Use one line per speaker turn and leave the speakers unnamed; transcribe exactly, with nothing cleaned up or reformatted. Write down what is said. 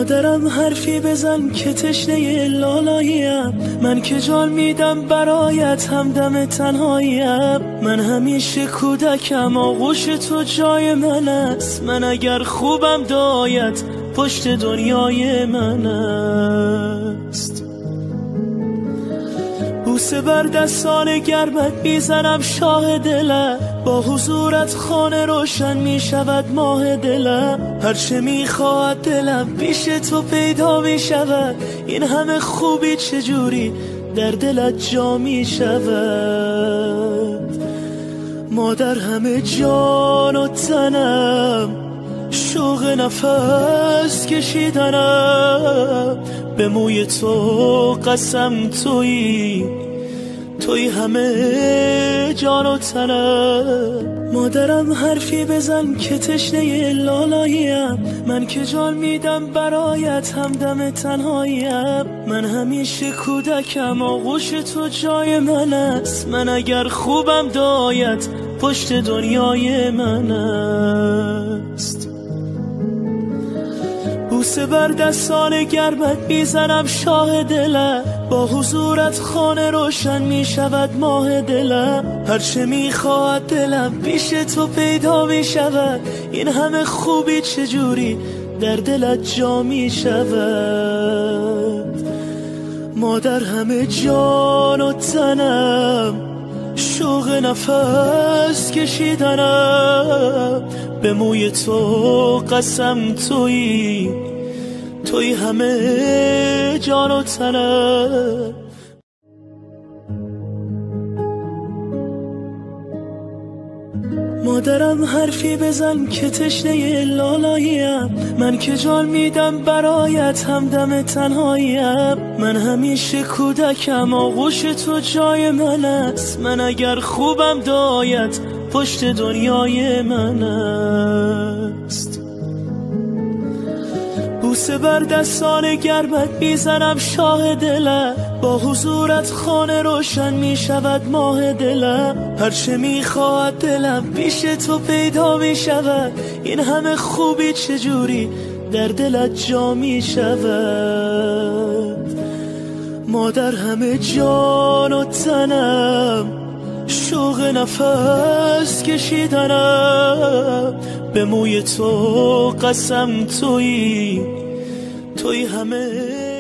مادرم حرفی بزن که تشنه لالاییم، من که جان میدم برایت همدم تنهاییم. من همیشه کودکم آغوش تو جای من است، من اگر خوبم دایت پشت دنیای من است. بوسه بر دستان گرمت میزنم شاه دلم، با حضورت خانه روشن میشود ماه دلم. هرچه میخواهد دلم پیش تو پیدا میشود، این همه خوبی چجوری در دلت جا میشود. مادر همه جان و تنم، شوق نفس کشیدنم، به موی تو قسم تویی، توی همه جان و تنم. مادرم حرفی بزن که تشنه لالاییم، من که جان میدم برایت همدم تنهاییم. من همیشه کودکم آغوش تو جای من است، من اگر خوبم دایت پشت دنیای من است. بوسه بر دستان گرمت میزنم شاه دلم، با حضورت خانه روشن میشود ماه دلم. هرچه میخواهد دلم پیش تو پیدا میشود، این همه خوبی چجوری در دلت جا میشود. مادر همه جان و تنم، شوق نفس کشیدنم، به موی تو قسم تویی، توی همه جان و تنم. مادرم حرفی بزن که تشنه لالاییم، من که جان میدم برایت همدم تنهاییم. من همیشه کودکم آغوش تو جای من است، من اگر خوبم دایت پشت دنیای من است. بوسه بر دستان گرمت میزنم شاه دلم، با حضورت خانه روشن میشود ماه دلم. هرچه میخواهد دلم پیش تو پیدا میشود، این همه خوبی چجوری در دلت جا میشود. مادر همه جان و تنم، شوق نفس کشیدنم، به موی تو قسم تویی، توی همه